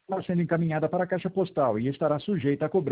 está sendo encaminhada para a Caixa Postal e estará sujeita a cobrança